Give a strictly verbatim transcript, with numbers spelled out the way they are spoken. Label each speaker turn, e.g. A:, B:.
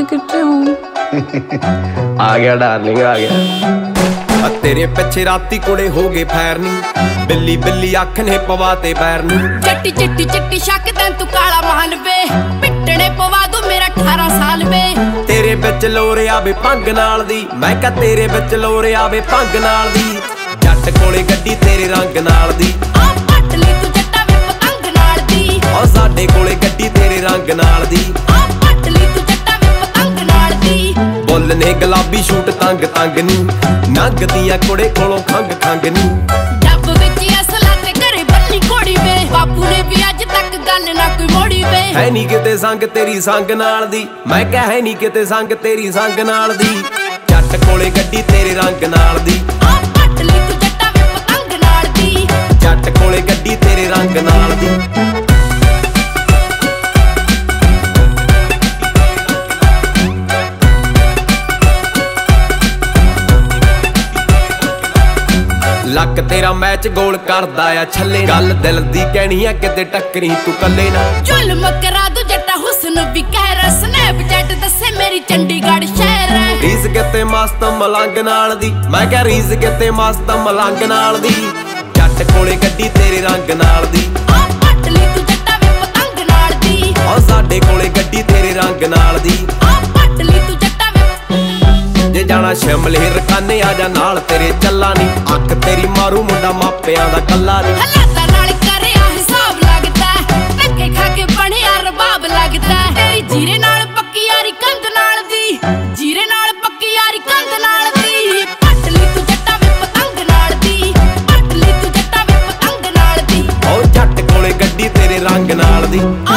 A: कितने हूँ?
B: आ गया डार्लिंग आ गया। तेरे पिछे राती कुड़े हो गए फैरनी, बिल्ली बिल्ली अख ने पवाते पैरनी।
C: चिट्टी चिट्टी चिट्टी शक तैन तू काला मान वे, पिटने पवा दू मेरा अठारह साल वे।
B: तेरे बिच लोरे आवे भंग नाल दी, मैं कह तेरे बिच लोरे आवे भंग नाल दी। जट कोले गड्डी तेरे रंग नाल दी,
C: आ पटली तू जट्टा वे पतंग नाल दी।
B: ओ साडे कोले गड्डी तेरे रंग नाल दी,
C: आ पटली तू जट्टा वे पतंग नाल दी।
B: बुल ने गुलाबी शूट तंग तंग नी, नंगदियां कुड़े कोलों खंग खंग नी।
C: डब विच असला ते घरे बल्ली घोड़ी वे, बापू ने भी अज तक गल ना कोई मोड़ी वे।
B: है नी किते संग तेरी संग नाल दी, मैं कह है नी किते संग तेरी संग नाल दी। जट कोले गड्डी तेरे रंग नाल दी,
C: आ पटली तू जट्टा वे पतंग नाल दी।
B: जट कोले गड्डी तेरे रंग नाल दी। लक तेरा मैच गोल करदा आ छल्ले, गल दिल दी कहनी है किते टक्करी तू कल्ले ना।
C: जुल्म करा दू जट्टा हुस्न भी कहर, स्नैपचैट दसे मेरी चंडीगढ़ शहर है।
B: रीस किते मस्त मलंग नाल दी, मैं कह रीस किते मस्त मलंग नाल दी। जट कोले गड्डी तेरे रंग नाल दी,
C: आ पटली तू जट्टा वे पतंग नाल दी।
B: ओ साडे कोले गड्डी तेरे रंग नाल दी,
C: आ पटली तू जट्टा वे।
B: जे जाना शिमले रकाने आ जा नाल तेरे चला नी, अख तेरी मारू मुंडा मापियां दा कल्ला नी।
C: हालातां नाल करिया हिसाब लगदा, धक्के खा के बणिया रबाब लगदा। तेरी जीरे नाल पक्की यारी कंध नाल दी, जीरे नाल पक्की यारी कंध नाल दी। पटली तू जट्टा वे पतंग नाल दी, पटली तू जट्टा वे पतंग नाल दी।
B: ओ जट कोले गड्डी तेरे रंग नाल दी।